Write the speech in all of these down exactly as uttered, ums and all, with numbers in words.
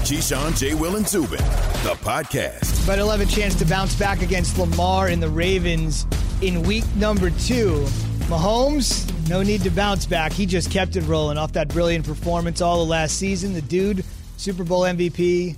Keyshawn, J. Will, and Zubin, the podcast. But he'll have a chance to bounce back against Lamar and the Ravens in week number two. Mahomes, no need to bounce back. He just kept it rolling off that brilliant performance all of last season. The dude, Super Bowl M V P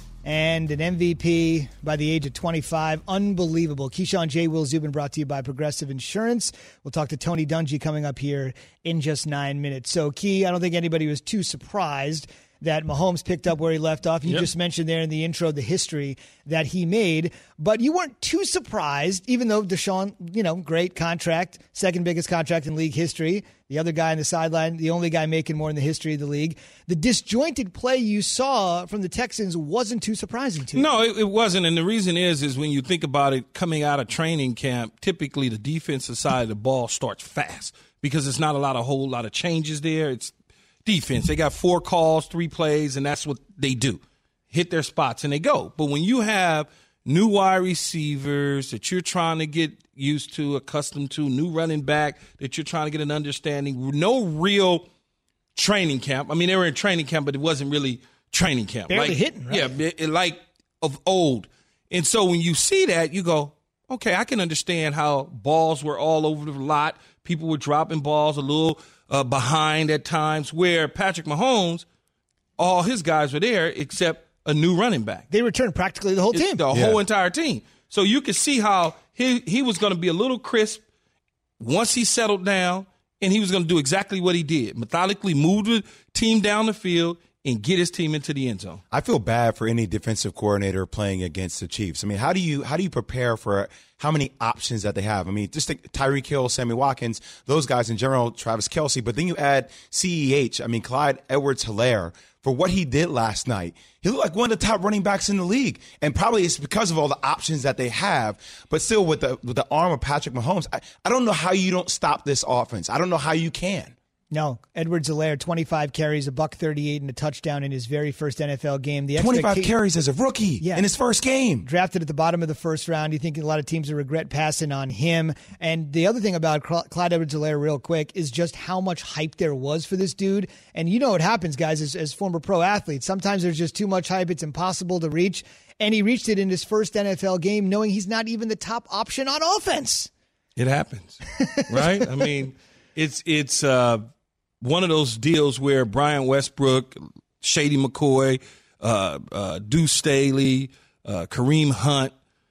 and an M V P by the age of twenty-five. Unbelievable. Keyshawn, J. Will, Zubin, brought to you by Progressive Insurance. We'll talk to Tony Dungy coming up here in just nine minutes. So, Key, I don't think anybody was too surprised that Mahomes picked up where he left off. You yep. just mentioned there in the intro the history that he made, but you weren't too surprised, even though Deshaun, you know, great contract, second biggest contract in league history. The other guy on the sideline, the only guy making more in the history of the league. The disjointed play you saw from the Texans wasn't too surprising to you. No, it, it wasn't. And the reason is, is when you think about it, coming out of training camp, typically the defensive side of the ball starts fast because it's not a lot, a whole lot of changes there. It's defense. They got four calls, three plays, and that's what they do. Hit their spots and they go. But when you have new wide receivers that you're trying to get used to, accustomed to, new running back that you're trying to get an understanding, no real training camp. I mean, they were in training camp, but it wasn't really training camp. Barely like, hitting, right? Yeah, it, it, like of old. And so when you see that, you go, okay, I can understand how balls were all over the lot. People were dropping balls a little Uh, behind at times, where Patrick Mahomes, all his guys were there except a new running back. They returned practically the whole team. The yeah. whole entire team. So you could see how he, he was going to be a little crisp once he settled down, and he was going to do exactly what he did. Methodically move the team down the field and get his team into the end zone. I feel bad for any defensive coordinator playing against the Chiefs. I mean, how do you how do you prepare for how many options that they have? I mean, just think Tyreek Hill, Sammy Watkins, those guys in general, Travis Kelce, but then you add C E H, I mean, Clyde Edwards-Helaire, for what he did last night. He looked like one of the top running backs in the league, and probably it's because of all the options that they have, but still with the with the arm of Patrick Mahomes, I, I don't know how you don't stop this offense. I don't know how you can. No, Edwards-Helaire, twenty-five carries, a buck thirty-eight, and a touchdown in his very first N F L game. The twenty-five carries as a rookie yeah. in his first game. Drafted at the bottom of the first round. You think a lot of teams will regret passing on him. And the other thing about Clyde Edwards-Helaire real quick is just how much hype there was for this dude. And you know what happens, guys, as, as former pro athletes. Sometimes there's just too much hype. It's impossible to reach. And he reached it in his first N F L game knowing he's not even the top option on offense. It happens, right? I mean, it's it's uh, one of those deals where Brian Westbrook, Shady McCoy, uh, uh, Deuce Staley, uh, Kareem Hunt,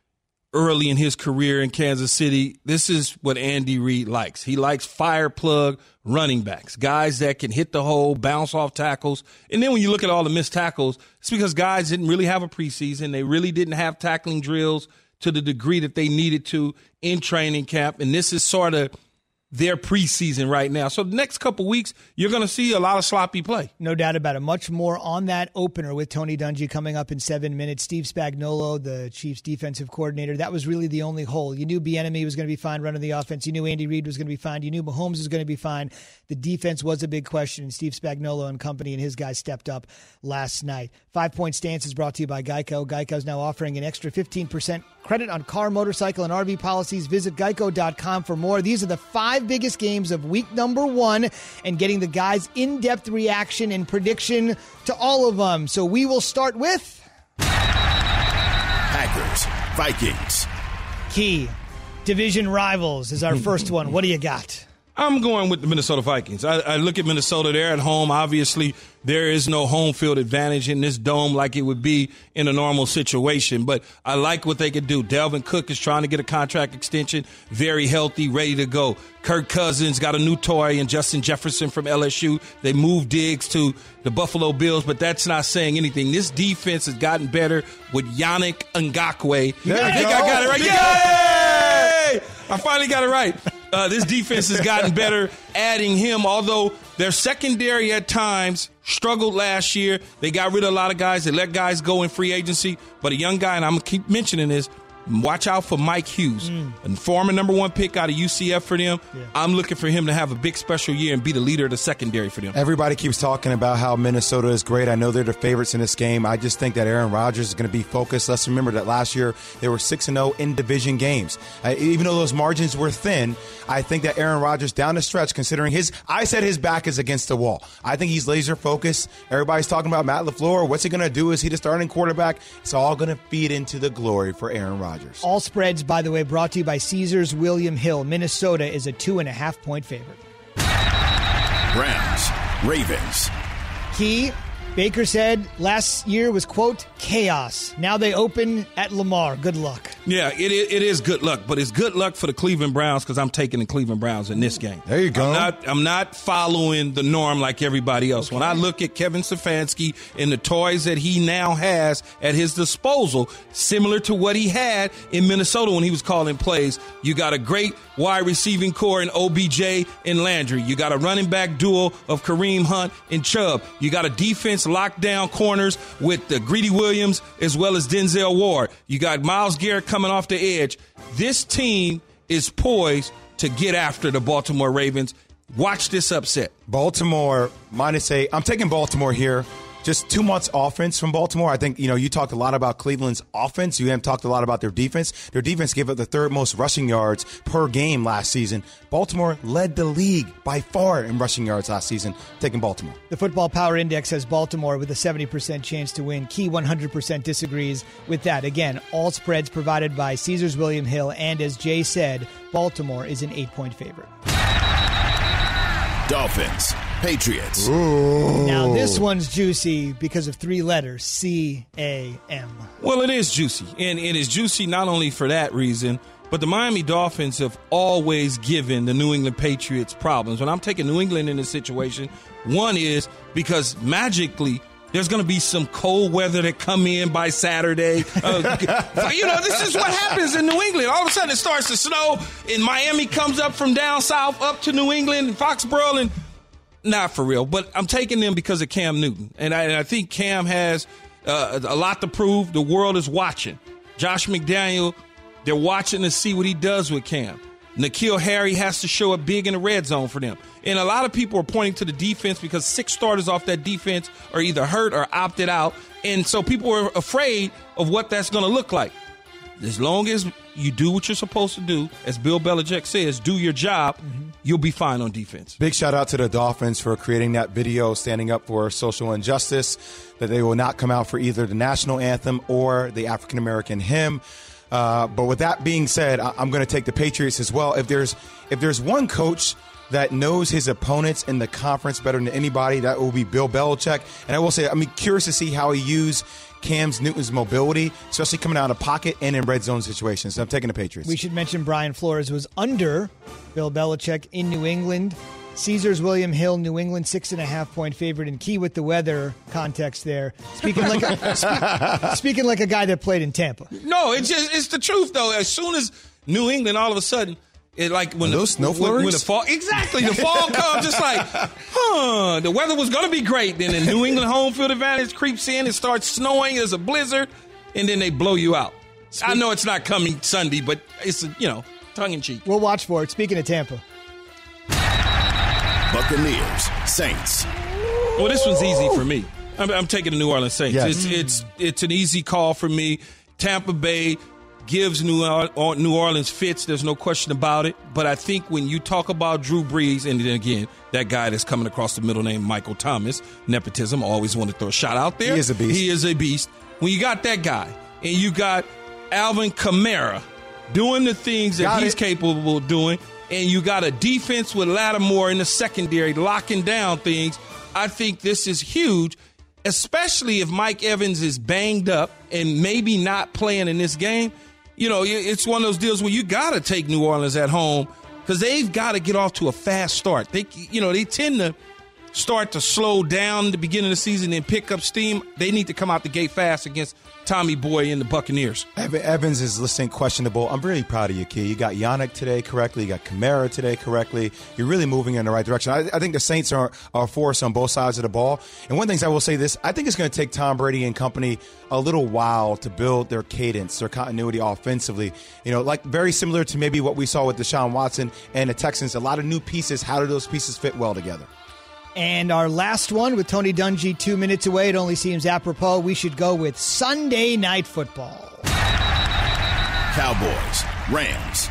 early in his career in Kansas City, this is what Andy Reid likes. He likes fire plug running backs, guys that can hit the hole, bounce off tackles. And then when you look at all the missed tackles, it's because guys didn't really have a preseason. They really didn't have tackling drills to the degree that they needed to in training camp. And this is sort of their preseason right now. So the next couple weeks, you're going to see a lot of sloppy play. No doubt about it. Much more on that opener with Tony Dungy coming up in seven minutes. Steve Spagnuolo, the Chiefs defensive coordinator, that was really the only hole. You knew Bieniemy was going to be fine running the offense. You knew Andy Reid was going to be fine. You knew Mahomes was going to be fine. The defense was a big question, and Steve Spagnuolo and company and his guys stepped up last night. Five-Point Stance is brought to you by Geico. Geico is now offering an extra fifteen percent credit on car, motorcycle, and R V policies. Visit geico dot com for more. These are the five biggest games of week number one and getting the guys' in-depth reaction and prediction to all of them. So we will start with Packers, Vikings. Key. Division rivals is our first one. What do you got? I'm going with the Minnesota Vikings. I, I look at Minnesota. They're at home. Obviously, there is no home field advantage in this dome like it would be in a normal situation. But I like what they could do. Dalvin Cook is trying to get a contract extension, very healthy, ready to go. Kirk Cousins got a new toy, and Justin Jefferson from L S U. They moved Diggs to the Buffalo Bills, but that's not saying anything. This defense has gotten better with Yannick Ngakoue. There I think go. I got it right. Yay! I finally got it right. Uh, this defense has gotten better adding him, although their secondary at times struggled last year. They got rid of a lot of guys. They let guys go in free agency. But a young guy, and I'm going to keep mentioning this, Watch out for Mike Hughes, mm. a former number one pick out of U C F for them. Yeah. I'm looking for him to have a big special year and be the leader of the secondary for them. Everybody keeps talking about how Minnesota is great. I know they're the favorites in this game. I just think that Aaron Rodgers is going to be focused. Let's remember that last year they were six and oh in division games. Uh, even though those margins were thin, I think that Aaron Rodgers down the stretch, considering his, I said his back is against the wall. I think he's laser focused. Everybody's talking about Matt LaFleur. What's he going to do? Is he the starting quarterback? It's all going to feed into the glory for Aaron Rodgers. All spreads, by the way, brought to you by Caesars William Hill. Minnesota is a two and a half point favorite. Browns, Ravens. Key, Baker said last year was, quote, chaos. Now they open at Lamar. Good luck. Yeah, it is, it is good luck, but it's good luck for the Cleveland Browns because I'm taking the Cleveland Browns in this game. There you go. I'm not, I'm not following the norm like everybody else. Okay. When I look at Kevin Stefanski and the toys that he now has at his disposal, similar to what he had in Minnesota when he was calling plays, you got a great wide receiving core in O B J and Landry. You got a running back duo of Kareem Hunt and Chubb. You got a defense lockdown corners with the Greedy Williams as well as Denzel Ward. You got Myles Garrett coming off the edge. This team is poised to get after the Baltimore Ravens. Watch this upset. Baltimore minus eight. I'm taking Baltimore here. Just two months offense from Baltimore. I think, you know, you talked a lot about Cleveland's offense. You haven't talked a lot about their defense. Their defense gave up the third most rushing yards per game last season. Baltimore led the league by far in rushing yards last season. Taking Baltimore. The Football Power Index has Baltimore with a seventy percent chance to win. Key one hundred percent disagrees with that. Again, all spreads provided by Caesars William Hill. And as Jay said, Baltimore is an eight-point favorite. Dolphins, Patriots. Ooh. Now this one's juicy because of three letters, C A M. Well, it is juicy, and it is juicy not only for that reason, but the Miami Dolphins have always given the New England Patriots problems. When I'm taking New England in this situation, one is because magically there's going to be some cold weather that come in by Saturday. Uh, you know, this is what happens in New England. All of a sudden it starts to snow, and Miami comes up from down south up to New England, and Foxborough, and not for real. But I'm taking them because of Cam Newton. And I, and I think Cam has uh, a lot to prove. The world is watching. Josh McDaniel, they're watching to see what he does with Cam. N'Keal Harry has to show up big in the red zone for them. And a lot of people are pointing to the defense because six starters off that defense are either hurt or opted out. And so people are afraid of what that's going to look like. As long as you do what you're supposed to do, as Bill Belichick says, do your job, mm-hmm. you'll be fine on defense. Big shout out to the Dolphins for creating that video standing up for social injustice, that they will not come out for either the national anthem or the African-American hymn. Uh, but with that being said, I- I'm going to take the Patriots as well. If there's if there's one coach that knows his opponents in the conference better than anybody, that will be Bill Belichick. And I will say, I'm curious to see how he used Cam Newton's mobility, especially coming out of pocket and in red zone situations. So I'm taking the Patriots. We should mention Brian Flores was under Bill Belichick in New England. Caesars William Hill, New England, six and a half point favorite. And Key with the weather context there. Speaking like a, speak, speaking like a guy that played in Tampa. No, it's just it's the truth though. As soon as New England, all of a sudden, it like when Are the those snow when, flurries? when the fall exactly the fall comes, just like huh, the weather was going to be great. Then the New England home field advantage creeps in. It starts snowing. There's a blizzard, and then they blow you out. Speak- I know it's not coming Sunday, but it's you know tongue in cheek. We'll watch for it. Speaking of Tampa. Buccaneers, Saints. Well, this one's easy for me. I'm, I'm taking the New Orleans Saints. Yes. It's it's it's an easy call for me. Tampa Bay gives New Or- New Orleans fits. There's no question about it. But I think when you talk about Drew Brees, and then again, that guy that's coming across the middle name, Michael Thomas, nepotism, always want to throw a shot out there. He is a beast. He is a beast. When you got that guy, and you got Alvin Kamara doing the things that Got he's it. capable of doing, and you got a defense with Lattimore in the secondary locking down things, I think this is huge, especially if Mike Evans is banged up and maybe not playing in this game. You know, it's one of those deals where you got to take New Orleans at home because they've got to get off to a fast start. They, you know, they tend to start to slow down at the beginning of the season and pick up steam, they need to come out the gate fast against Tommy Boy and the Buccaneers. Evans is listing questionable. I'm really proud of you, Key. You got Yannick today correctly. You got Kamara today correctly. You're really moving in the right direction. I, I think the Saints are, are a force on both sides of the ball. And one thing I will say this, I think it's going to take Tom Brady and company a little while to build their cadence, their continuity offensively. You know, like very similar to maybe what we saw with Deshaun Watson and the Texans. A lot of new pieces. How do those pieces fit well together? And our last one with Tony Dungy two minutes away. It only seems apropos. We should go with Sunday Night Football. Cowboys, Rams.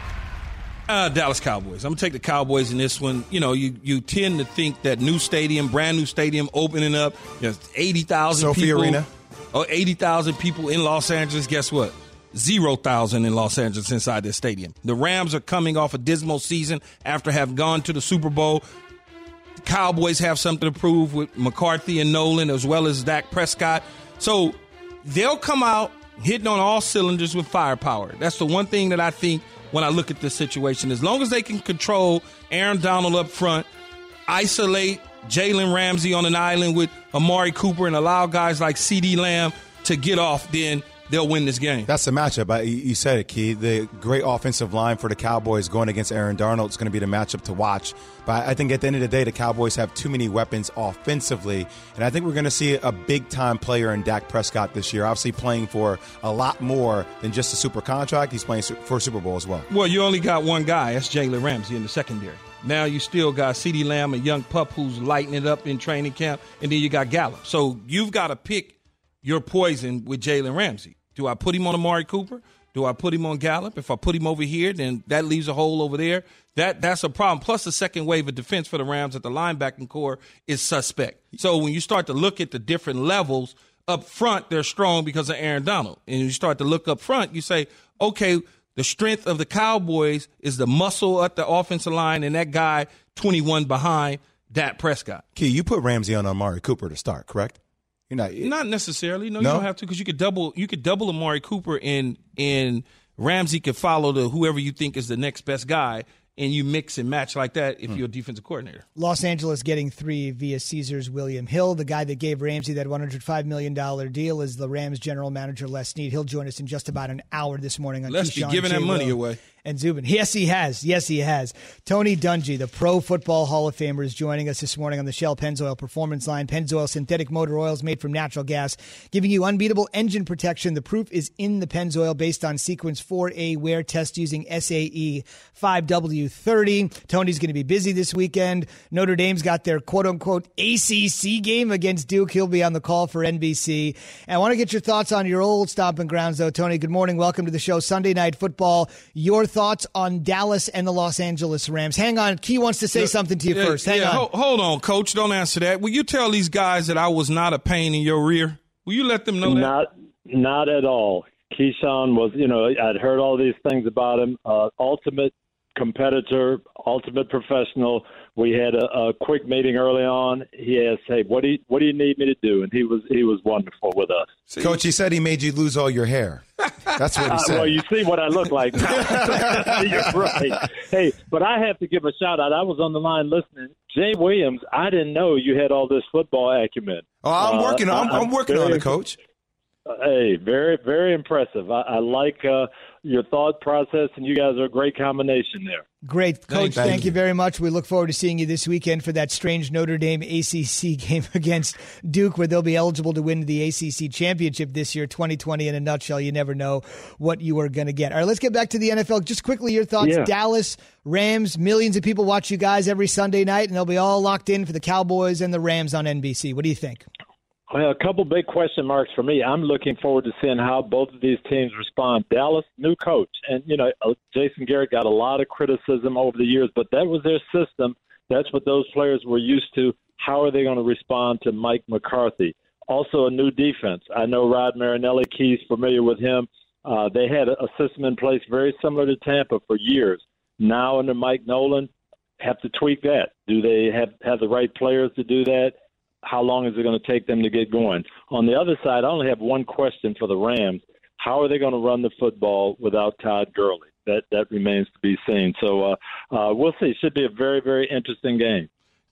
Uh, Dallas Cowboys. I'm going to take the Cowboys in this one. You know, you, you tend to think that new stadium, brand new stadium opening up, you know, eighty thousand Sophie people. Arena. Oh, eighty thousand people in Los Angeles. Guess what? Zero thousand in Los Angeles inside this stadium. The Rams are coming off a dismal season after having gone to the Super Bowl. The Cowboys have something to prove with McCarthy and Nolan as well as Dak Prescott. So they'll come out hitting on all cylinders with firepower. That's the one thing that I think when I look at this situation. As long as they can control Aaron Donald up front, isolate Jalen Ramsey on an island with Amari Cooper and allow guys like CeeDee Lamb to get off, then they'll win this game. That's the matchup. I, you said it, Key. The great offensive line for the Cowboys going against Aaron Darnold is going to be the matchup to watch. But I think at the end of the day, the Cowboys have too many weapons offensively. And I think we're going to see a big-time player in Dak Prescott this year, obviously playing for a lot more than just a super contract. He's playing for a Super Bowl as well. Well, you only got one guy. That's Jalen Ramsey in the secondary. Now you still got CeeDee Lamb, a young pup who's lighting it up in training camp, and then you got Gallup. So you've got to pick your poison with Jalen Ramsey. Do I put him on Amari Cooper? Do I put him on Gallup? If I put him over here, then that leaves a hole over there. That That's a problem. Plus, the second wave of defense for the Rams at the linebacking core is suspect. So when you start to look at the different levels, up front, they're strong because of Aaron Donald. And you start to look up front, you say, okay, the strength of the Cowboys is the muscle at the offensive line and that guy twenty-one behind Dak Prescott. Key, you put Ramsey on Amari Cooper to start, correct? You're not, not necessarily. No, no? you don't have to because you could double. You could double Amari Cooper and and Ramsey could follow the whoever you think is the next best guy, and you mix and match like that if hmm. you're a defensive coordinator. Los Angeles getting three via Caesars William Hill. The guy that gave Ramsey that one hundred five million dollars deal is the Rams general manager, Les Snead. He'll join us in just about an hour this morning on Les be giving that money away. And Zubin. Yes, he has. Yes, he has. Tony Dungy, the Pro Football Hall of Famer, is joining us this morning on the Shell Pennzoil Performance Line. Pennzoil synthetic motor oils made from natural gas, giving you unbeatable engine protection. The proof is in the Pennzoil based on Sequence four A wear test using S A E five W thirty. Tony's going to be busy this weekend. Notre Dame's got their quote-unquote A C C game against Duke. He'll be on the call for N B C. And I want to get your thoughts on your old stomping grounds, though. Tony, good morning. Welcome to the show. Sunday Night Football. Your thoughts on Dallas and the Los Angeles Rams. Hang on. Key wants to say yeah, something to you yeah, first. Hang yeah, on. Hold, hold on, Coach. Don't answer that. Will you tell these guys that I was not a pain in your rear? Will you let them know that? Not, not at all. Keyshawn was, you know, I'd heard all these things about him. Uh, ultimate competitor, ultimate professional. We had a, a quick meeting early on. He asked, "Hey, what do you, what do you need me to do?" And he was he was wonderful with us. See? Coach, he said he made you lose all your hair. That's what he said. Uh, well, you see what I look like now. You're right. Hey, but I have to give a shout out. I was on the line listening. Jay Williams, I didn't know you had all this football acumen. Oh, I'm uh, working. I'm, I'm working very, on it, Coach. Uh, hey, very very impressive. I, I like uh, your thought process, and you guys are a great combination there. Great. Coach, thank, thank you. you very much. We look forward to seeing you this weekend for that strange Notre Dame A C C game against Duke, where they'll be eligible to win the A C C championship this year. twenty twenty in a nutshell. You never know what you are going to get. All right, let's get back to the N F L. Just quickly, your thoughts. Yeah. Dallas, Rams, millions of people watch you guys every Sunday night, and they'll be all locked in for the Cowboys and the Rams on N B C. What do you think? Well, a couple big question marks for me. I'm looking forward to seeing how both of these teams respond. Dallas, new coach. And, you know, Jason Garrett got a lot of criticism over the years, but that was their system. That's what those players were used to. How are they going to respond to Mike McCarthy? Also, a new defense. I know Rod Marinelli, Key's familiar with him. Uh, they had a system in place very similar to Tampa for years. Now, under Mike Nolan, have to tweak that. Do they have, have the right players to do that? How long is it going to take them to get going? On the other side, I only have one question for the Rams. How are they going to run the football without Todd Gurley? That that remains to be seen. So uh, uh, we'll see. It should be a very, very interesting game.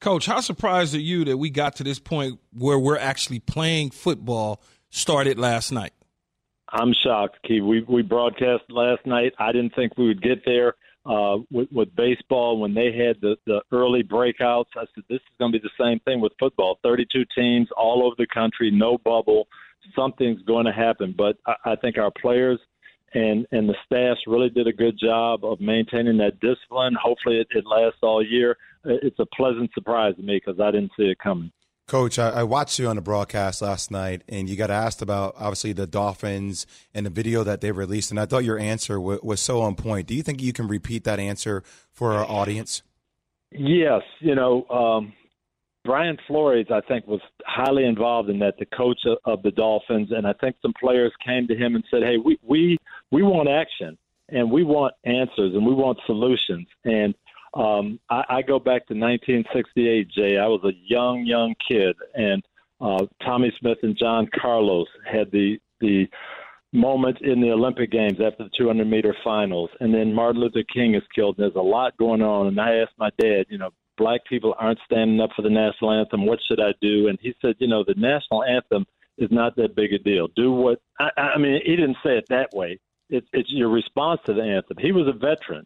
Coach, how surprised are you that we got to this point where we're actually playing football started last night? I'm shocked, Keith. We we broadcast last night. I didn't think we would get there uh, with, with baseball when they had the, the early breakouts. I said, this is going to be the same thing with football. thirty-two teams all over the country, no bubble. Something's going to happen. But I, I think our players and, and the staffs really did a good job of maintaining that discipline. Hopefully it, it lasts all year. It's a pleasant surprise to me because I didn't see it coming. Coach, I, I watched you on the broadcast last night, and you got asked about, obviously, the Dolphins and the video that they released, and I thought your answer w- was so on point. Do you think you can repeat that answer for our audience? Yes. You know, um, Brian Flores, I think, was highly involved in that, the coach of, of the Dolphins, and I think some players came to him and said, hey, we, we, we want action, and we want answers, and we want solutions. And Um, I, I go back to nineteen sixty-eight, Jay. I was a young, young kid, and uh, Tommy Smith and John Carlos had the the moment in the Olympic Games after the two hundred meter finals, and then Martin Luther King is killed. And there's a lot going on, and I asked my dad, you know, black people aren't standing up for the national anthem. What should I do? And he said, you know, the national anthem is not that big a deal. Do what I, I mean. He didn't say it that way. It's, it's your response to the anthem. He was a veteran.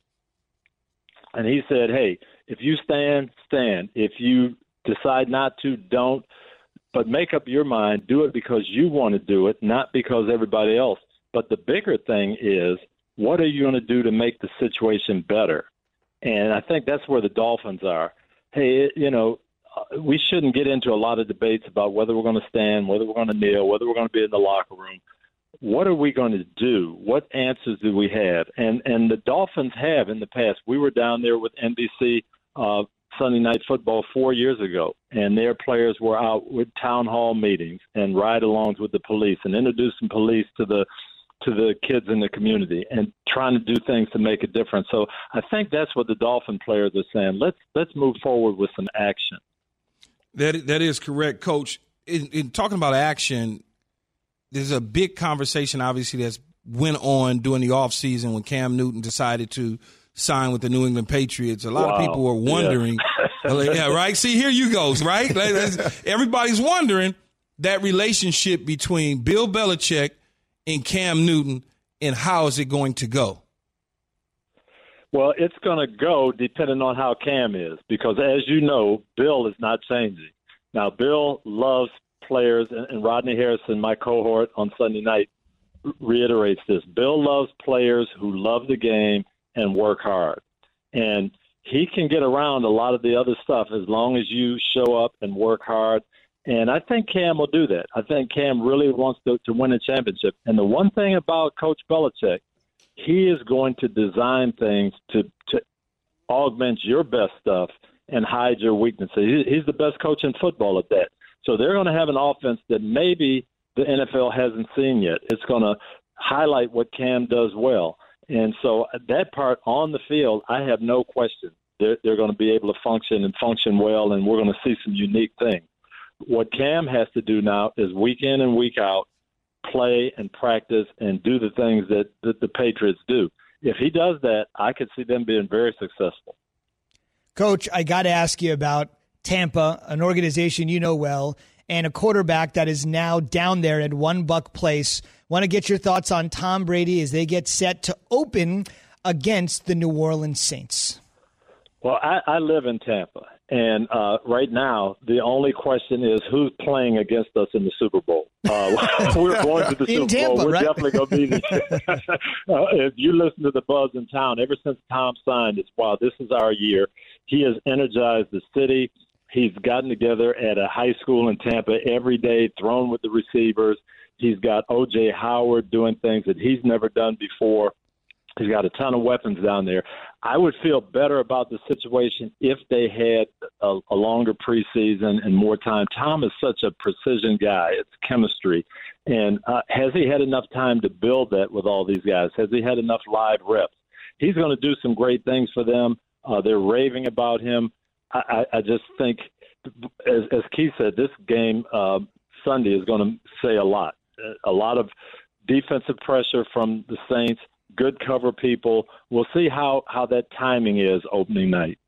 And he said, hey, if you stand, stand. If you decide not to, don't. But make up your mind. Do it because you want to do it, not because everybody else. But the bigger thing is, what are you going to do to make the situation better? And I think that's where the Dolphins are. Hey, you know, we shouldn't get into a lot of debates about whether we're going to stand, whether we're going to kneel, whether we're going to be in the locker room. What are we going to do? What answers do we have? And and the Dolphins have in the past. We were down there with N B C uh, Sunday Night Football four years ago, and their players were out with town hall meetings and ride-alongs with the police and introducing police to the to the kids in the community and trying to do things to make a difference. So I think that's what the Dolphin players are saying. Let's let's move forward with some action. That that is correct, Coach. In, in talking about action, there's a big conversation, obviously, that's went on during the offseason when Cam Newton decided to sign with the New England Patriots. A lot wow. of people were wondering. Yeah. yeah, right? See, here you go, right? Everybody's wondering that relationship between Bill Belichick and Cam Newton, and how is it going to go? Well, it's going to go depending on how Cam is, because, as you know, Bill is not changing. Now, Bill loves players, and Rodney Harrison, my cohort on Sunday night, reiterates this. Bill loves players who love the game and work hard. And he can get around a lot of the other stuff as long as you show up and work hard. And I think Cam will do that. I think Cam really wants to, to win a championship. And the one thing about Coach Belichick, he is going to design things to, to augment your best stuff and hide your weaknesses. He, he's the best coach in football at that. So they're going to have an offense that maybe the N F L hasn't seen yet. It's going to highlight what Cam does well. And so that part on the field, I have no question. They're, they're going to be able to function and function well, and we're going to see some unique things. What Cam has to do now is week in and week out, play and practice and do the things that, that the Patriots do. If he does that, I could see them being very successful. Coach, I got to ask you about Tampa, an organization you know well, and a quarterback that is now down there at One Buck Place. Want to get your thoughts on Tom Brady as they get set to open against the New Orleans Saints. Well, I, I live in Tampa, and uh, right now the only question is who's playing against us in the Super Bowl. Uh, we're going to the in Super Tampa, Bowl. We're right? definitely going to be there. uh, if you listen to the buzz in town, ever since Tom signed, it's, wow, this is our year. He has energized the city. He's gotten together at a high school in Tampa every day, thrown with the receivers. He's got O J Howard doing things that he's never done before. He's got a ton of weapons down there. I would feel better about the situation if they had a, a longer preseason and more time. Tom is such a precision guy. It's chemistry. And uh, has he had enough time to build that with all these guys? Has he had enough live reps? He's going to do some great things for them. Uh, they're raving about him. I, I just think, as, as Keith said, this game uh, Sunday is going to say a lot. A lot of defensive pressure from the Saints, good cover people. We'll see how, how that timing is opening night.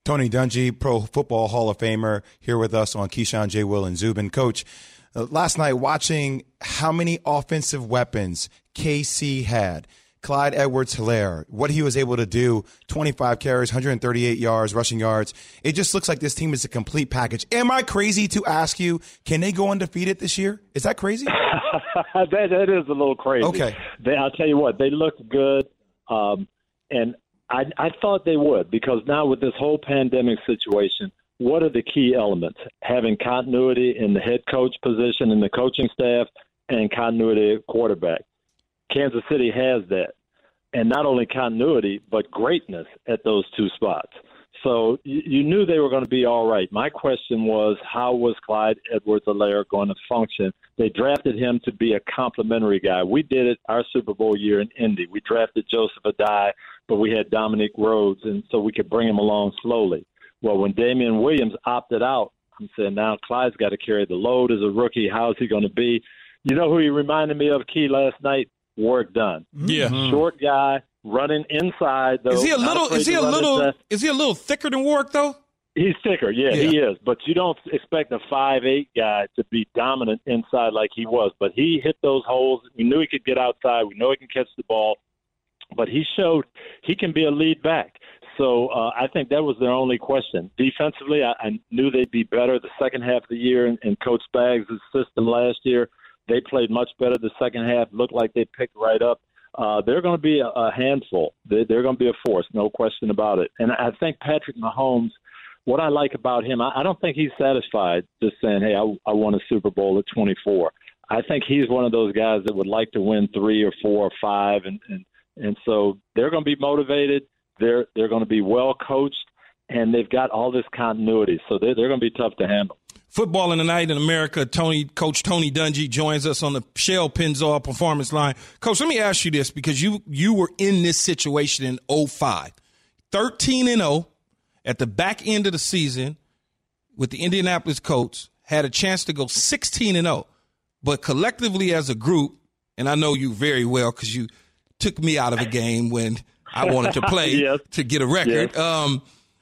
Tony Dungy, Pro Football Hall of Famer, here with us on Keyshawn, J. Will, and Zubin. Coach, uh, last night watching how many offensive weapons K C had. Clyde Edwards-Helaire, what he was able to do, twenty-five carries, one hundred thirty-eight yards, rushing yards. It just looks like this team is a complete package. Am I crazy to ask you, can they go undefeated this year? Is that crazy? that, that is a little crazy. Okay. They, I'll tell you what, they looked good, um, and I, I thought they would, because now with this whole pandemic situation, what are the key elements? Having continuity in the head coach position and the coaching staff, and continuity at quarterback. Kansas City has that. And not only continuity, but greatness at those two spots. So you, you knew they were going to be all right. My question was, how was Clyde Edwards-Helaire going to function? They drafted him to be a complimentary guy. We did it our Super Bowl year in Indy. We drafted Joseph Adai, but we had Dominic Rhodes, and so we could bring him along slowly. Well, when Damian Williams opted out, I'm saying now Clyde's got to carry the load as a rookie. How is he going to be? You know who he reminded me of, Key, last night? Warrick Dunn. Yeah. Short guy, running inside, though. Is he a little is he a little is he a little thicker than Warrick, though? He's thicker, yeah, yeah, he is. But you don't expect a five eight guy to be dominant inside like he was. But he hit those holes. We knew he could get outside. We know he can catch the ball. But he showed he can be a lead back. So uh, I think that was their only question. Defensively, I, I knew they'd be better the second half of the year in, in Coach Spags' system last year. They played much better the second half, looked like they picked right up. Uh, they're going to be a, a handful. They, they're going to be a force, no question about it. And I think Patrick Mahomes, what I like about him, I, I don't think he's satisfied just saying, hey, I, I won a Super Bowl at twenty-four. I think he's one of those guys that would like to win three or four or five. And, and, and so they're going to be motivated. They're, they're going to be well coached, and they've got all this continuity. So they're, they're going to be tough to handle. Football in the Night in America, Tony, Coach Tony Dungy joins us on the Shell Pennzoil Performance Line. Coach, let me ask you this, because you you were in this situation in oh five. thirteen and oh at the back end of the season with the Indianapolis Colts, had a chance to go sixteen and oh. But collectively as a group, and I know you very well because you took me out of a game when I wanted to play yes. to get a record. Yes. Um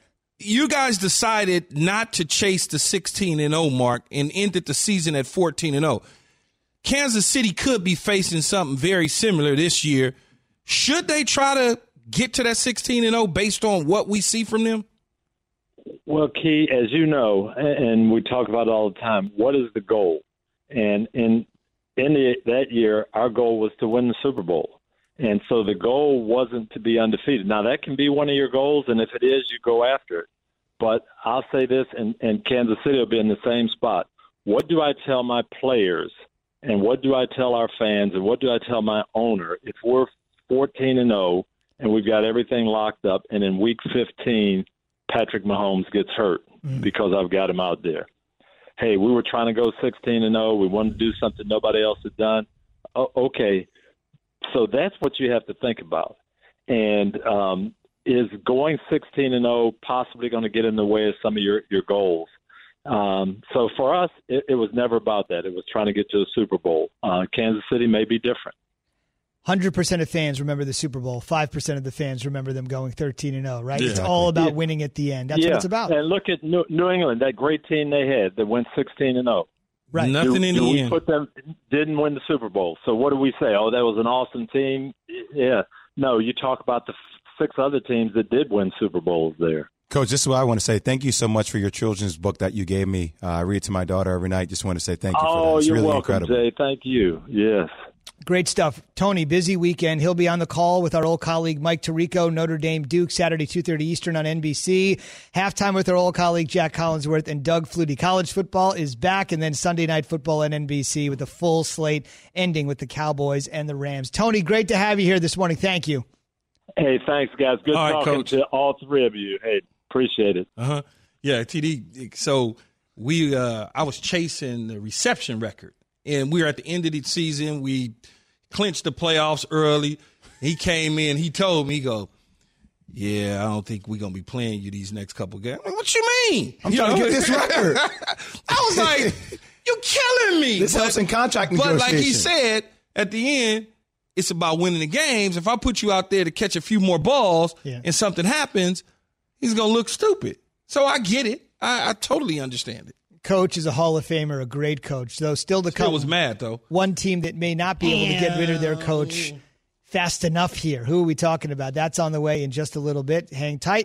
You guys decided not to chase the sixteen and oh mark and ended the season at fourteen and oh. Kansas City could be facing something very similar this year. Should they try to get to that sixteen and oh based on what we see from them? Well, Key, as you know, and we talk about it all the time, what is the goal? And in in the, that year, our goal was to win the Super Bowl. And so the goal wasn't to be undefeated. Now, that can be one of your goals, and if it is, you go after it. But I'll say this, and, and Kansas City will be in the same spot. What do I tell my players, and what do I tell our fans, and what do I tell my owner if we're fourteen and oh and we've got everything locked up, and in week fifteen, Patrick Mahomes gets hurt mm. because I've got him out there? Hey, we were trying to go sixteen and oh. We wanted to do something nobody else had done. Oh, okay. So that's what you have to think about. And um, is going sixteen and oh possibly going to get in the way of some of your, your goals? Um, so for us, it, it was never about that. It was trying to get to the Super Bowl. Uh, Kansas City may be different. one hundred percent of fans remember the Super Bowl. five percent of the fans remember them going thirteen and oh, right? Yeah. It's all about yeah. winning at the end. That's yeah. what it's about. And look at New, New England, that great team they had that went sixteen and oh. Right. Nothing do, in do the we end. Put them, didn't win the Super Bowl. So what do we say? Oh, that was an awesome team. Yeah. No, you talk about the six other teams that did win Super Bowls there. Coach, this is what I want to say. Thank you so much for your children's book that you gave me. Uh, I read it to my daughter every night. Just want to say thank you for oh, that. It's you're really welcome, incredible. Jay. Thank you. Yes. Great stuff. Tony, busy weekend. He'll be on the call with our old colleague Mike Tirico, Notre Dame Duke, Saturday, two thirty Eastern on N B C. Halftime with our old colleague Jack Collinsworth and Doug Flutie. College football is back, and then Sunday Night Football on N B C with a full slate ending with the Cowboys and the Rams. Tony, great to have you here this morning. Thank you. Hey, thanks, guys. Good all talking right, Coach. to all three of you. Hey, appreciate it. Uh-huh. Yeah, T D. So we, uh, I was chasing the reception record, and we were at the end of the season. We clinched the playoffs early. He came in. He told me, he go, yeah, I don't think we're going to be playing you these next couple games. I'm like, what you mean? I'm you trying know? to get this record. I was like, you're killing me. This helps in contract negotiation. But like he said, at the end, it's about winning the games. If I put you out there to catch a few more balls yeah. and something happens, he's going to look stupid. So I get it. I, I totally understand it. Coach is a Hall of Famer, a great coach. Though still to Still come. was mad, though. One team that may not be able to get rid of their coach fast enough here. Who are we talking about? That's on the way in just a little bit. Hang tight.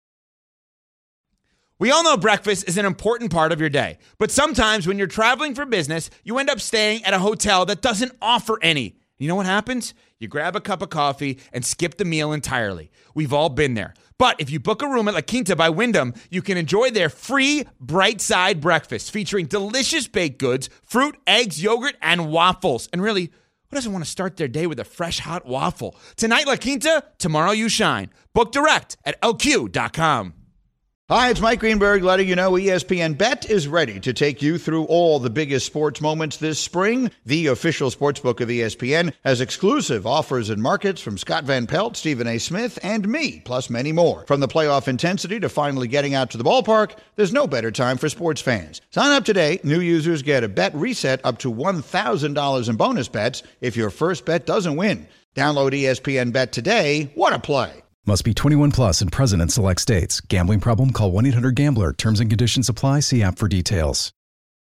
We all know breakfast is an important part of your day, but sometimes when you're traveling for business, you end up staying at a hotel that doesn't offer any. You know what happens? You grab a cup of coffee and skip the meal entirely. We've all been there. But if you book a room at La Quinta by Wyndham, you can enjoy their free Bright Side breakfast featuring delicious baked goods, fruit, eggs, yogurt, and waffles. And really, who doesn't want to start their day with a fresh hot waffle? Tonight, La Quinta, tomorrow you shine. Book direct at L Q dot com. Hi, it's Mike Greenberg letting you know E S P N Bet is ready to take you through all the biggest sports moments this spring. The official sportsbook of E S P N has exclusive offers and markets from Scott Van Pelt, Stephen A. Smith, and me, plus many more. From the playoff intensity to finally getting out to the ballpark, there's no better time for sports fans. Sign up today. New users get a bet reset up to one thousand dollars in bonus bets if your first bet doesn't win. Download E S P N Bet today. What a play. Must be twenty-one plus and present in select states. Gambling problem? Call one eight hundred gambler. Terms and conditions apply. See app for details.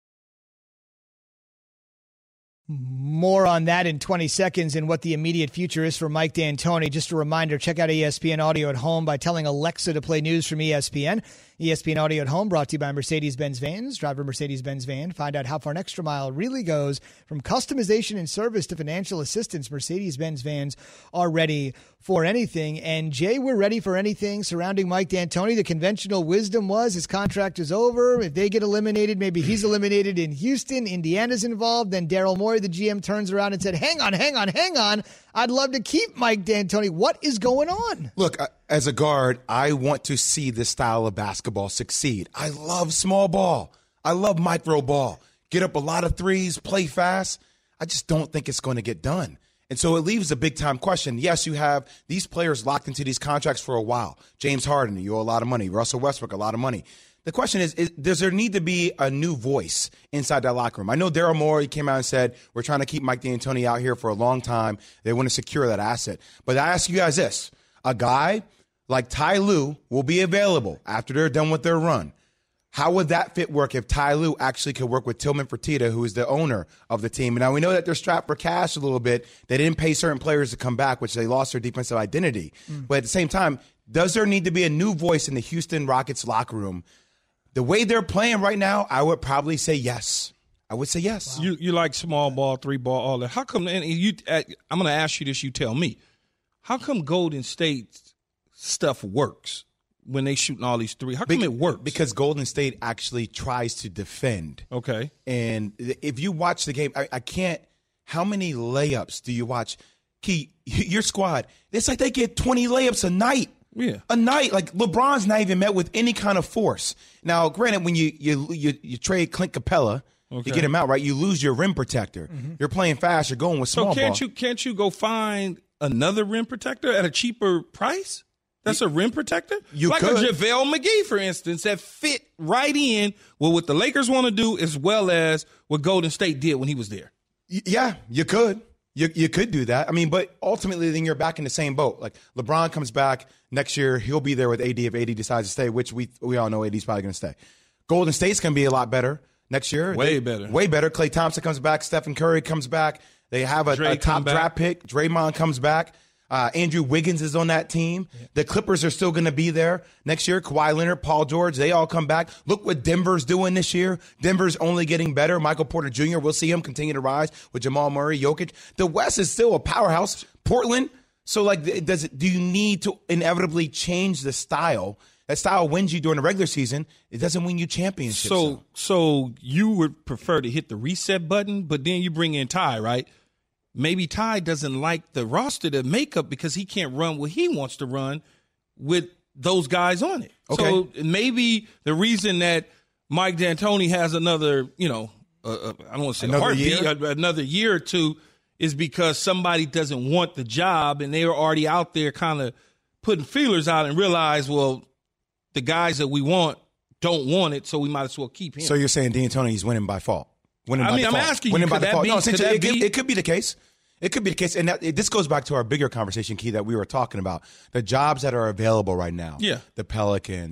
More on that in twenty seconds and what the immediate future is for Mike D'Antoni. Just a reminder, check out E S P N Audio at Home by telling Alexa to play news from E S P N. E S P N Audio at Home brought to you by Mercedes-Benz Vans. Drive a Mercedes-Benz van. Find out how far an extra mile really goes. From customization and service to financial assistance, Mercedes-Benz Vans are ready for anything. And, Jay, we're ready for anything surrounding Mike D'Antoni. The conventional wisdom was his contract is over. If they get eliminated, maybe he's eliminated in Houston. Indiana's involved. Then Daryl Morey, the G M, turns around and said, hang on, hang on, hang on. I'd love to keep Mike D'Antoni. What is going on? Look, as a guard, I want to see this style of basketball succeed. I love small ball. I love micro ball. Get up a lot of threes, play fast. I just don't think it's going to get done. And so it leaves a big-time question. Yes, you have these players locked into these contracts for a while. James Harden, you owe a lot of money. Russell Westbrook, a lot of money. The question is, is, does there need to be a new voice inside that locker room? I know Daryl Morey came out and said, we're trying to keep Mike D'Antoni out here for a long time. They want to secure that asset. But I ask you guys this. A guy like Ty Lue will be available after they're done with their run. How would that fit work if Ty Lue actually could work with Tillman Fertitta, who is the owner of the team? And now we know that they're strapped for cash a little bit. They didn't pay certain players to come back, which they lost their defensive identity. Mm. But at the same time, does there need to be a new voice in the Houston Rockets locker room? The way they're playing right now, I would probably say yes. I would say yes. Wow. You you like small ball, three ball, all that. How come? And you, I'm going to ask you this. You tell me. How come Golden State stuff works when they shooting all these three? How come it works? Because Golden State actually tries to defend. Okay. And if you watch the game, I, I can't. How many layups do you watch? Key, your squad. It's like they get twenty layups a night. Yeah, a night. Like LeBron's not even met with any kind of force. Now, granted, when you you you, you trade Clint Capella, okay, you get him out, right? You lose your rim protector. Mm-hmm. You're playing fast. You're going with small so can't ball. you can't you go find another rim protector at a cheaper price? That's a rim protector? You like could. a JaVale McGee, for instance, that fit right in with what the Lakers want to do as well as what Golden State did when he was there. Y- yeah, you could. You you could do that. I mean, but ultimately then you're back in the same boat. Like LeBron comes back next year, he'll be there with A D if A D decides to stay, which we we all know A D's probably going to stay. Golden State's going to be a lot better next year. Way they, better. Way better. Klay Thompson comes back. Stephen Curry comes back. They have a, a top draft pick. Draymond comes back. Uh, Andrew Wiggins is on that team. Yeah. The Clippers are still going to be there next year. Kawhi Leonard, Paul George, they all come back. Look what Denver's doing this year. Denver's only getting better. Michael Porter Junior, we'll see him continue to rise with Jamal Murray, Jokic. The West is still a powerhouse. Portland. So, like, does it, do you need to inevitably change the style? That style wins you during the regular season. It doesn't win you championships. So, so, so you would prefer to hit the reset button, but then you bring in Ty, right? Maybe Ty doesn't like the roster to make up because he can't run what he wants to run with those guys on it. Okay. So maybe the reason that Mike D'Antoni has another, you know, uh, uh, I don't want to say another heartbeat, year? uh, another year or two is because somebody doesn't want the job and they're already out there kind of putting feelers out and realize, well, the guys that we want don't want it, so we might as well keep him. So you're saying D'Antoni is winning by fault? Winning I by mean, default. I'm asking you, winning could by that default. be- No, could essentially, that it, could, be- it could be the case. It could be the case. And that, it, this goes back to our bigger conversation, Key, that we were talking about. The jobs that are available right now. Yeah. The Pelicans,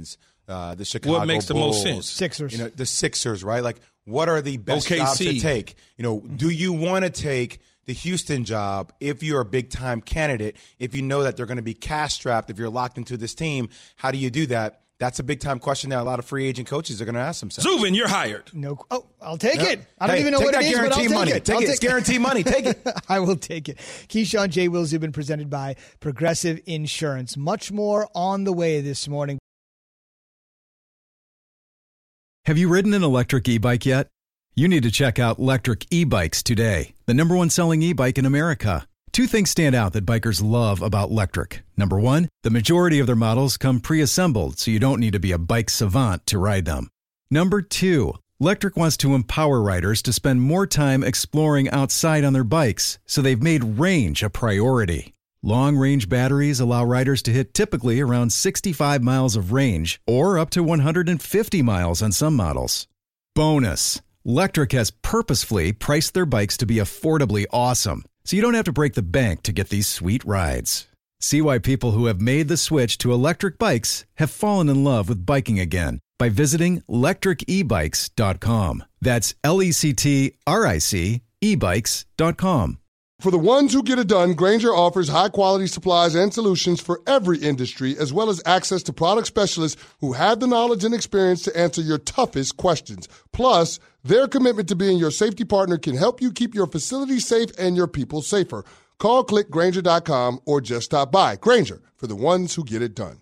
uh, the Chicago What makes the Bulls, most sense? Sixers. You know, the Sixers, right? Like, what are the best O K C. jobs to take? You know, do you want to take the Houston job if you're a big-time candidate, if you know that they're going to be cash-strapped, if you're locked into this team? How do you do that? That's a big-time question that a lot of free agent coaches are going to ask themselves. Zubin, you're hired. No. Oh, I'll take Yeah. it. I don't Hey, even know take what that it is, but I'll guaranteed take money. it. Take I'll it. It's guaranteed money. Take it. I will take it. Keyshawn J. Will Zubin, presented by Progressive Insurance. Much more on the way this morning. Have you ridden an electric e-bike yet? You need to check out Lectric E-Bikes today, the number one selling e-bike in America. Two things stand out that bikers love about Lectric. Number one, the majority of their models come pre-assembled, so you don't need to be a bike savant to ride them. Number two, Lectric wants to empower riders to spend more time exploring outside on their bikes, so they've made range a priority. Long-range batteries allow riders to hit typically around sixty-five miles of range, or up to one hundred fifty miles on some models. Bonus, Lectric has purposefully priced their bikes to be affordably awesome, so you don't have to break the bank to get these sweet rides. See why people who have made the switch to electric bikes have fallen in love with biking again by visiting lectric e bikes dot com. That's L E C T R I C e bikes dot com. For the ones who get it done, Grainger offers high-quality supplies and solutions for every industry, as well as access to product specialists who have the knowledge and experience to answer your toughest questions. Plus, their commitment to being your safety partner can help you keep your facility safe and your people safer. Call, click Grainger dot com, or just stop by. Grainger, for the ones who get it done.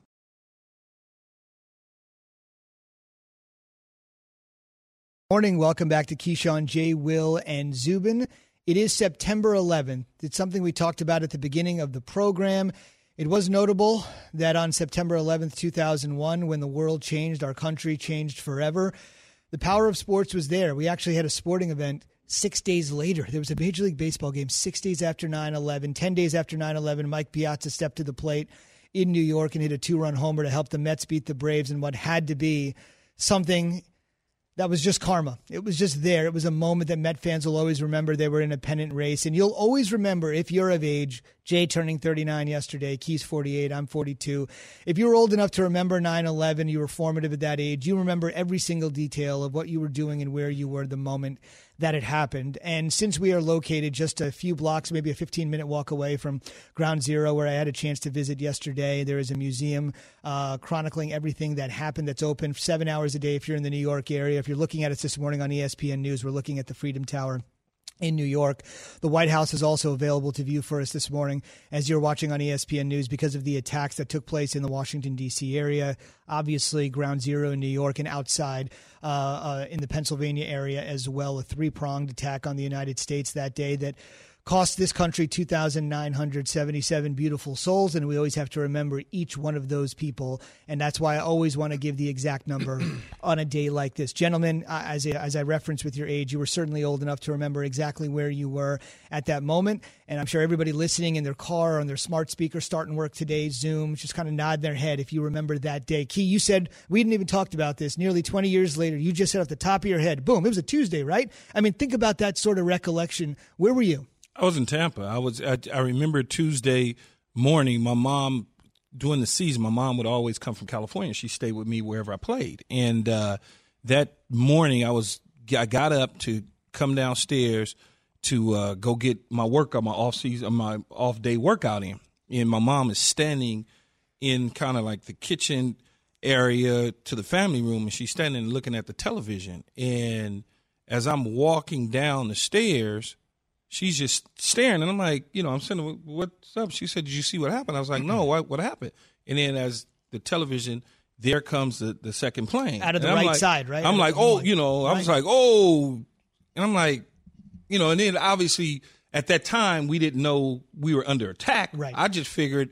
Morning. Welcome back to Keyshawn, J. Will, and Zubin. It is September eleventh. It's something we talked about at the beginning of the program. It was notable that on September eleventh, two thousand one, when the world changed, our country changed forever, the power of sports was there. We actually had a sporting event six days later. There was a Major League Baseball game six days after nine eleven. Ten days after nine eleven, Mike Piazza stepped to the plate in New York and hit a two-run homer to help the Mets beat the Braves in what had to be something that was just karma. It was just there. It was a moment that Met fans will always remember. They were in a pennant race. And you'll always remember, if you're of age, Jay turning thirty-nine yesterday, Keys forty-eight, I'm forty-two. If you were old enough to remember nine eleven, you were formative at that age, you remember every single detail of what you were doing and where you were the moment that it happened. And since we are located just a few blocks, maybe a fifteen-minute walk away from Ground Zero, where I had a chance to visit yesterday, there is a museum uh, chronicling everything that happened that's open seven hours a day if you're in the New York area. If you're looking at us this morning on E S P N News, we're looking at the Freedom Tower in New York. The White House is also available to view for us this morning as you're watching on E S P N News because of the attacks that took place in the Washington, D C area. Obviously, Ground Zero in New York and outside uh, uh, in the Pennsylvania area as well. A three-pronged attack on the United States that day that cost this country two thousand nine hundred seventy-seven beautiful souls, and we always have to remember each one of those people, and that's why I always want to give the exact number on a day like this. Gentlemen, as, a, as I referenced with your age, you were certainly old enough to remember exactly where you were at that moment, and I'm sure everybody listening in their car or on their smart speaker starting work today, Zoom, just kind of nod their head if you remember that day. Key, you said, we didn't even talk about this, nearly twenty years later, you just said off the top of your head, boom, it was a Tuesday, right? I mean, think about that sort of recollection. Where were you? I was in Tampa. I was. I, I remember Tuesday morning. My mom, during the season, my mom would always come from California. She stayed with me wherever I played. And uh, that morning, I was. I got up to come downstairs to uh, go get my workout, my off season, my off day workout in. And my mom is standing in kind of like the kitchen area to the family room, and she's standing looking at the television. And as I'm walking down the stairs, she's just staring, and I'm like, you know, I'm saying, what's up? She said, did you see what happened? I was like, no, what, what happened? And then as the television, there comes the, the second plane. Out of the and right like, side, right? I'm like, oh, you know, I was like, oh, and I'm like, you know, and then obviously at that time we didn't know we were under attack. Right. I just figured,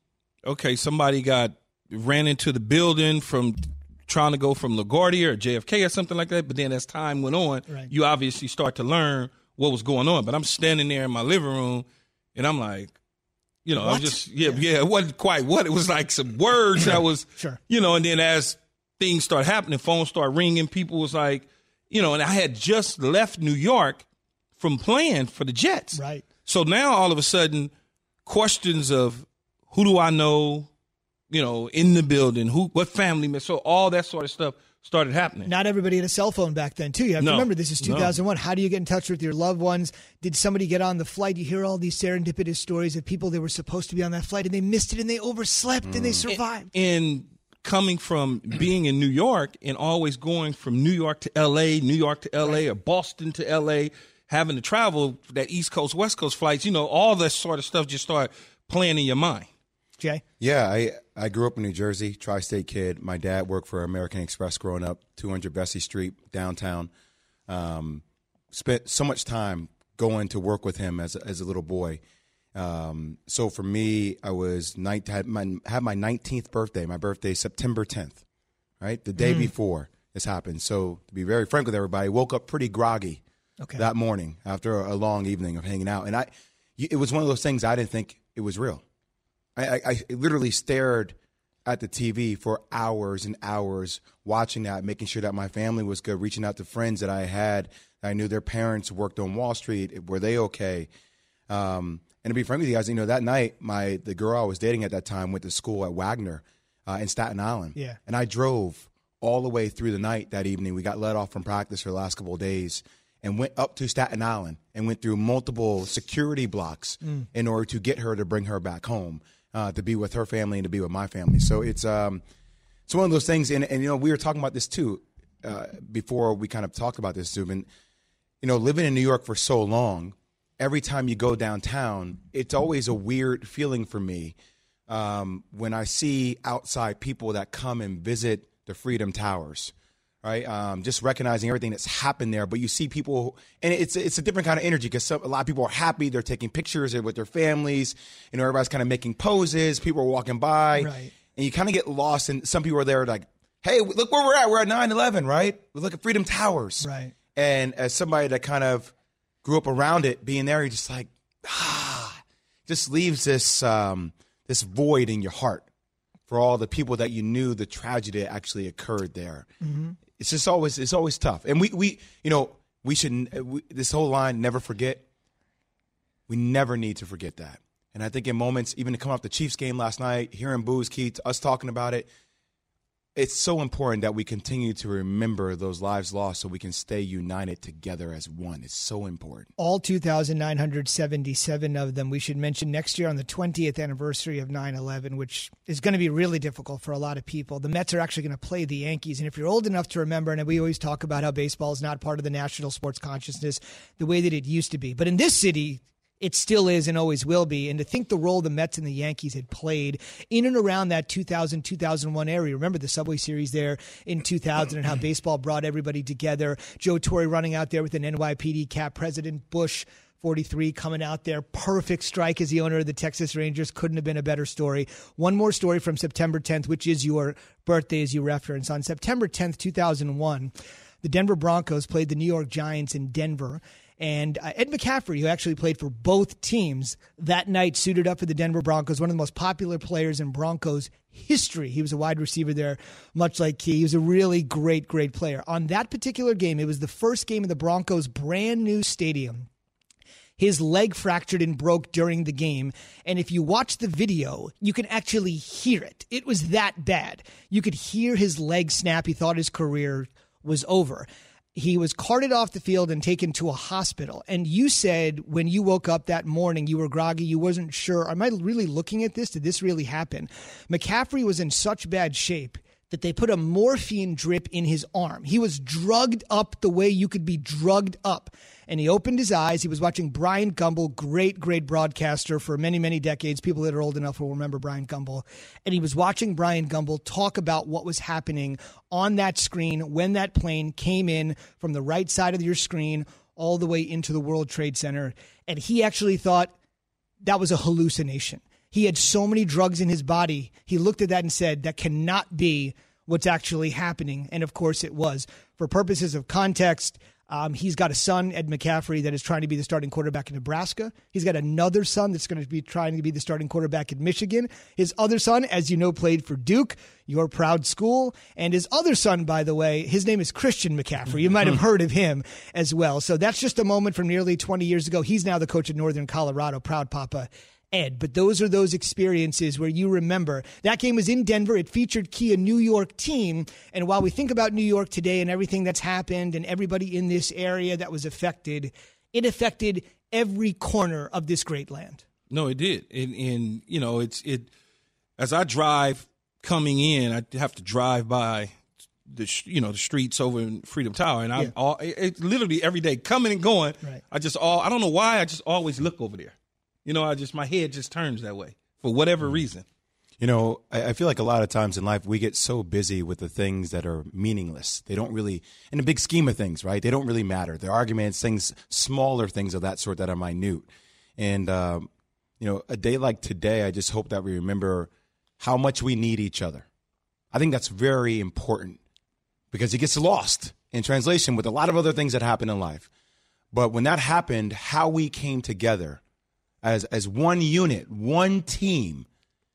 okay, somebody got ran into the building from trying to go from LaGuardia or J F K or something like that. But then as time went on, right, you obviously start to learn what was going on. But I'm standing there in my living room, and I'm like, you know, what? I'm just, yeah, yeah, yeah, it wasn't quite what. It was like some words that was, sure, you know, and then as things start happening, phones start ringing, people was like, you know, and I had just left New York from playing for the Jets. Right. So now all of a sudden, questions of who do I know, you know, in the building, who, what family member. So all that sort of stuff started happening. Not everybody had a cell phone back then, too. You have no, to remember, this is two thousand one. No. How do you get in touch with your loved ones? Did somebody get on the flight? You hear all these serendipitous stories of people that were supposed to be on that flight, and they missed it, and they overslept, mm. and they survived. And, and coming from being in New York and always going from New York to L A, New York to L A, right. or Boston to L A, having to travel that East Coast, West Coast flights, you know, all that sort of stuff just started playing in your mind. Jay? Yeah, I, I grew up in New Jersey, tri-state kid. My dad worked for American Express growing up, two hundred Bessie Street, downtown. Um, spent so much time going to work with him as a, as a little boy. Um, so for me, I was nine, had my had my nineteenth birthday. My birthday September tenth, right? The day mm. before this happened. So to be very frank with everybody, woke up pretty groggy okay. that morning after a long evening of hanging out. And I, it was one of those things I didn't think it was real. I, I, I literally stared at the T V for hours and hours watching that, making sure that my family was good, reaching out to friends that I had. That I knew their parents worked on Wall Street. Were they okay? Um, and to be frank with you guys, you know, that night, my the girl I was dating at that time went to school at Wagner uh, in Staten Island. Yeah. And I drove all the way through the night that evening. We got let off from practice for the last couple of days and went up to Staten Island and went through multiple security blocks mm. in order to get her to bring her back home. Uh, to be with her family and to be with my family. So it's um, it's one of those things. And, and you know, we were talking about this, too, uh, before we kind of talked about this, Zubin. You know, living in New York for so long, every time you go downtown, it's always a weird feeling for me um, when I see outside people that come and visit the Freedom Towers. Right, um, just recognizing everything that's happened there, but you see people, and it's it's a different kind of energy because a lot of people are happy. They're taking pictures with their families. You know, everybody's kind of making poses. People are walking by, right. and you kind of get lost. And some people are there like, "Hey, look where we're at. We're at nine eleven, right? We look at Freedom Towers." Right. And as somebody that kind of grew up around it, being there, you're just like, ah, just leaves this um, this void in your heart for all the people that you knew the tragedy that actually occurred there. Mm-hmm. It's just always it's always tough, and we, we you know we should we, this whole line never forget. We never need to forget that, and I think in moments, even to come off the Chiefs game last night, hearing Boo's Keith, us talking about it, it's so important that we continue to remember those lives lost so we can stay united together as one. It's so important. All two thousand nine hundred seventy-seven of them, we should mention next year on the twentieth anniversary of nine eleven, which is going to be really difficult for a lot of people. The Mets are actually going to play the Yankees. And if you're old enough to remember, and we always talk about how baseball is not part of the national sports consciousness the way that it used to be. But in this city, it still is and always will be. And to think the role the Mets and the Yankees had played in and around that two thousand, two thousand one area. Remember the Subway Series there in two thousand and how baseball brought everybody together. Joe Torre running out there with an N Y P D cap. President Bush, forty-three, coming out there. Perfect strike as the owner of the Texas Rangers. Couldn't have been a better story. One more story from September tenth, which is your birthday as you reference. On September tenth, two thousand one, the Denver Broncos played the New York Giants in Denver. And uh, Ed McCaffrey, who actually played for both teams that night, suited up for the Denver Broncos, one of the most popular players in Broncos history. He was a wide receiver there, much like Key. He was a really great, great player. On that particular game, it was the first game of the Broncos' brand new stadium. His leg fractured and broke during the game. And if you watch the video, you can actually hear it. It was that bad. You could hear his leg snap. He thought his career was over. He was carted off the field and taken to a hospital. And you said when you woke up that morning, you were groggy. You wasn't sure, am I really looking at this? Did this really happen? McCaffrey was in such bad shape that they put a morphine drip in his arm. He was drugged up the way you could be drugged up. And he opened his eyes. He was watching Brian Gumbel, great, great broadcaster for many, many decades. People that are old enough will remember Brian Gumbel. And he was watching Brian Gumbel talk about what was happening on that screen when that plane came in from the right side of your screen all the way into the World Trade Center. And he actually thought that was a hallucination. He had so many drugs in his body. He looked at that and said, that cannot be what's actually happening. And of course it was. For purposes of context, Um, he's got a son, Ed McCaffrey, that is trying to be the starting quarterback in Nebraska. He's got another son that's going to be trying to be the starting quarterback in Michigan. His other son, as you know, played for Duke, your proud school. And his other son, by the way, his name is Christian McCaffrey. You might have heard of him as well. So that's just a moment from nearly twenty years ago. He's now the coach of Northern Colorado, proud papa Ed, but those are those experiences where you remember. That game was in Denver. It featured Kia New York team. And while we think about New York today and everything that's happened and everybody in this area that was affected, it affected every corner of this great land. No, it did. And, and you know, it's it. As I drive coming in, I have to drive by the you know the streets over in Freedom Tower, and I Yeah. all it, it, literally every day coming and going. Right. I just all I don't know why I just always look over there. You know, I just my head just turns that way for whatever reason. You know, I, I feel like a lot of times in life we get so busy with the things that are meaningless. They don't really, in the big scheme of things, right? They don't really matter. They're arguments, things, smaller things of that sort that are minute. And, um, you know, a day like today, I just hope that we remember how much we need each other. I think that's very important because it gets lost in translation with a lot of other things that happen in life. But when that happened, how we came together as as one unit, one team,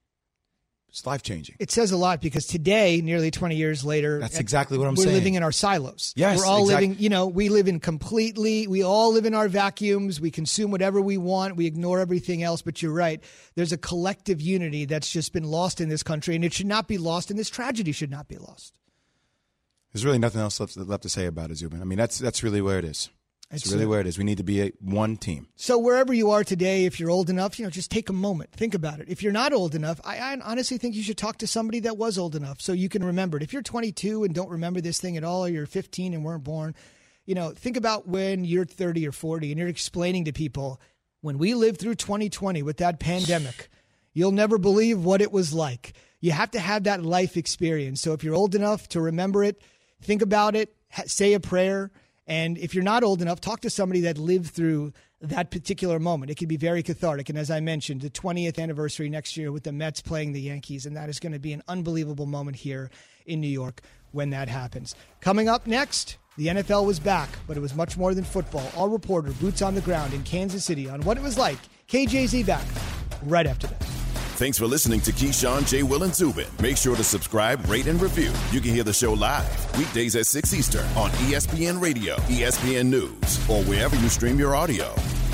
it's life-changing. It says a lot because today, nearly twenty years later, That's exactly what I'm we're saying. living in our silos. Yes, We're all exact- living, you know, we live in completely, we all live in our vacuums. We consume whatever we want. We ignore everything else. But you're right. There's a collective unity that's just been lost in this country, and it should not be lost, and this tragedy should not be lost. There's really nothing else left, left to say about it, Zubin. I mean, that's that's really where it is. It's, It's really a- where it is. We need to be a, one team. So wherever you are today, if you're old enough, you know, just take a moment. Think about it. If you're not old enough, I, I honestly think you should talk to somebody that was old enough so you can remember it. If you're twenty-two and don't remember this thing at all, or you're fifteen and weren't born, you know, think about when you're thirty or forty and you're explaining to people, when we lived through twenty twenty with that pandemic, you'll never believe what it was like. You have to have that life experience. So if you're old enough to remember it, think about it, ha- say a prayer. And if you're not old enough, talk to somebody that lived through that particular moment. It can be very cathartic. And as I mentioned, the twentieth anniversary next year with the Mets playing the Yankees, and that is going to be an unbelievable moment here in New York when that happens. Coming up next, the N F L was back, but it was much more than football. Our reporter, boots on the ground in Kansas City, on what it was like. K J Z back right after that. Thanks for listening to Keyshawn, J. Will, and Zubin. Make sure to subscribe, rate, and review. You can hear the show live weekdays at six Eastern on E S P N Radio, E S P N News, or wherever you stream your audio.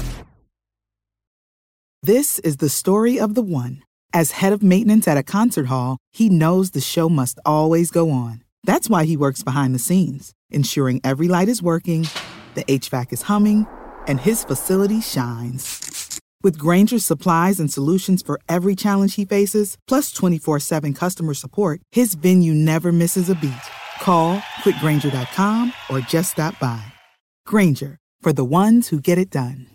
This is the story of the one. As head of maintenance at a concert hall, he knows the show must always go on. That's why he works behind the scenes, ensuring every light is working, the H V A C is humming, and his facility shines. With Grainger's supplies and solutions for every challenge he faces, plus twenty-four seven customer support, his venue never misses a beat. Call quick grainger dot com or just stop by. Grainger, for the ones who get it done.